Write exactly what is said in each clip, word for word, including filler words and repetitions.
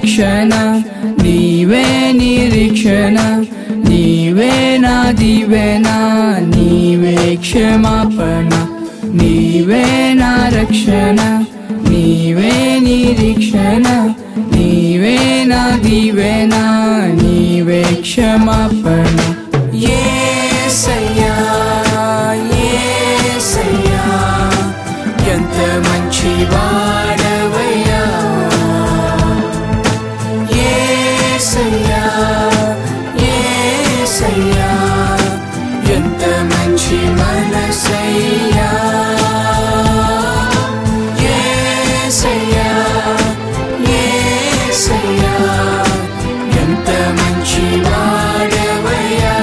రక్షణ నీవే నిరీక్షణ నీవే నా దీవెన నీవే క్షమాపణ నీవే నా రక్షణ నీవే నిరీక్షణ నీవే నా దీవెన నీవే క్షమాపణ యేసయ్యా యేసయ్యా ఎంత మంచివాడవయ్యా యేసయ్యా యేసయ్యా ఎంత మంచి మనసయ్యా యేసయ్యా యేసయ్యా ఎంత మంచివాడవయ్యా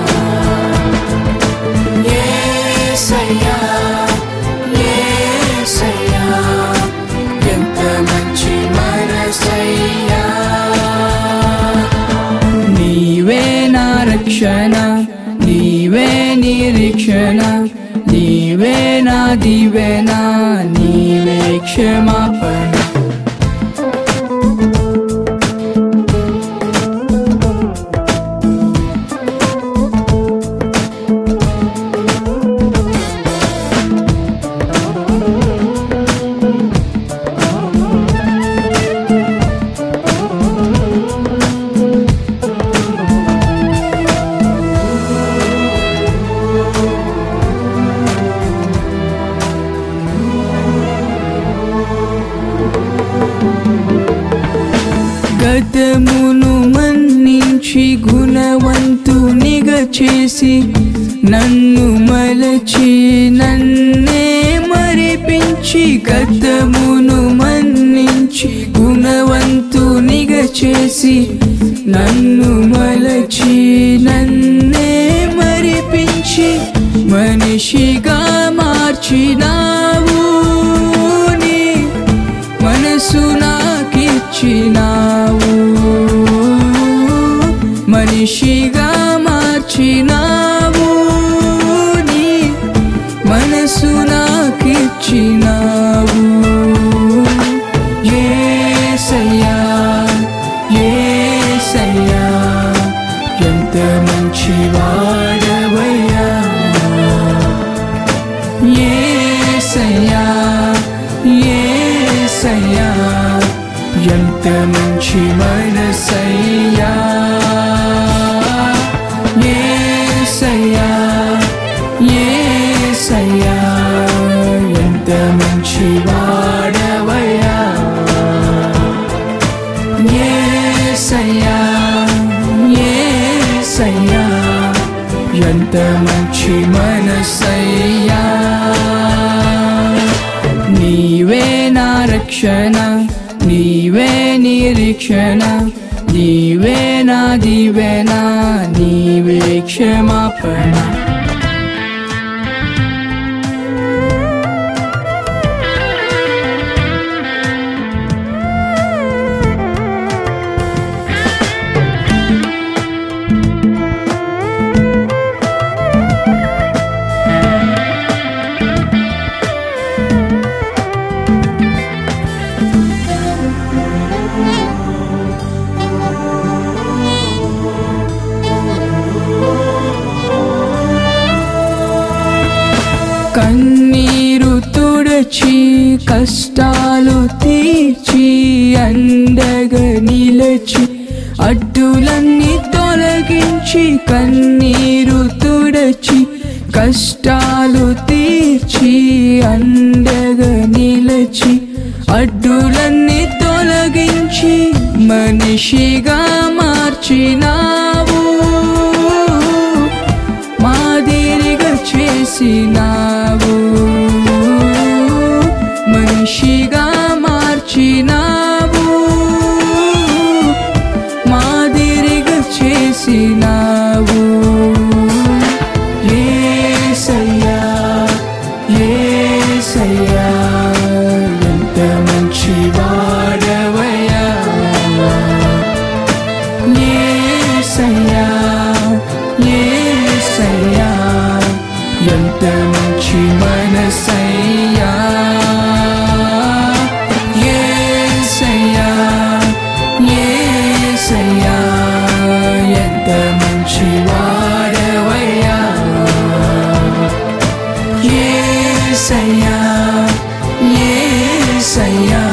యేసయ్యా యేసయ్యా ఎంత మంచి మనసయ్యా నీవే నా రక్షణ నీవే నిరీక్షణ నీవే నా దీవెన నీవే క్షమాపణ గతమును మన్నించి గుణవంతునిగా చేసి నన్ను మలచి నన్నే మరిపించి గతమును మన్నించి గుణవంతునిగా చేసి నన్ను మలచి నన్నే మరిపించి మనిషిగా మార్చినావు నీ మనసు నాకిచ్చినావు మనిషిగా మార్చినావు నీ మనసు నాకిచ్చినావు యేసయ్యా యేసయ్యా ఎంత మంచివాడవయ్యా యేసయ్యా యేసయ్యా ఎంత మంచి మనసయ్యా యేసయ్యా యేసయ్యా ఎంత మంచి వాడవయ్యా యేసయ్యా యేసయ్యా ఎంత మంచి మనసయ్యా నీవే నా రక్షణ నీవే నిరీక్షణ నీవే నా దీవెన నీవే క్షమాపణ కన్నీరు తుడచి కష్టాలు తీర్చి అండగా నిలచి అడ్డులన్నీ తొలగించి కన్నీరు తుడచి కష్టాలు తీర్చి అండగా నిలచి అడ్డులన్నీ తొలగించి మనిషిగా మార్చినావు మాదిరిగా చేసినావు మనిషిగా మార్చినావు మాదిరిగా చేసినావు యేసయ్యా యేసయ్యా ఎంత మంచి వాడవయ్యా యేసయ్యా యేసయ్యా ఎంత మంచి మనసయ్యా యేసయ్యా యేసయ్యా యేసయ్యా